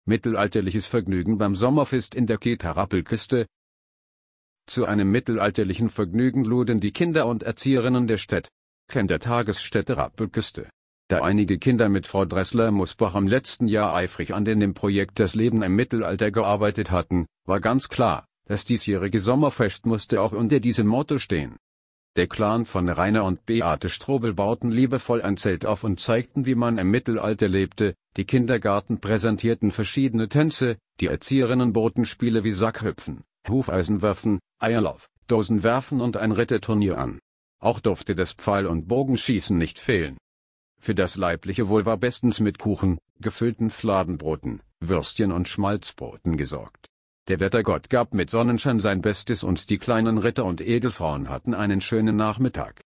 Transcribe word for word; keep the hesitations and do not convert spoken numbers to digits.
Mittelalterliches Vergnügen beim Sommerfest in der Keter-Rappel-Küste. Zu einem mittelalterlichen Vergnügen luden die Kinder und Erzieherinnen der Städt der Tagesstätte Rappelküste. Da einige Kinder mit Frau Dressler-Musbach im letzten Jahr eifrig an dem Projekt Das Leben im Mittelalter gearbeitet hatten, war ganz klar, das diesjährige Sommerfest musste auch unter diesem Motto stehen. Der Clan von Rainer und Beate Strobel bauten liebevoll ein Zelt auf und zeigten, wie man im Mittelalter lebte, die Kindergarten präsentierten verschiedene Tänze, die Erzieherinnen boten Spiele wie Sackhüpfen, Hufeisenwerfen, Eierlauf, Dosenwerfen und ein Ritterturnier an. Auch durfte das Pfeil- und Bogenschießen nicht fehlen. Für das leibliche Wohl war bestens mit Kuchen, gefüllten Fladenbroten, Würstchen und Schmalzbroten gesorgt. Der Wettergott gab mit Sonnenschein sein Bestes und die kleinen Ritter und Edelfrauen hatten einen schönen Nachmittag.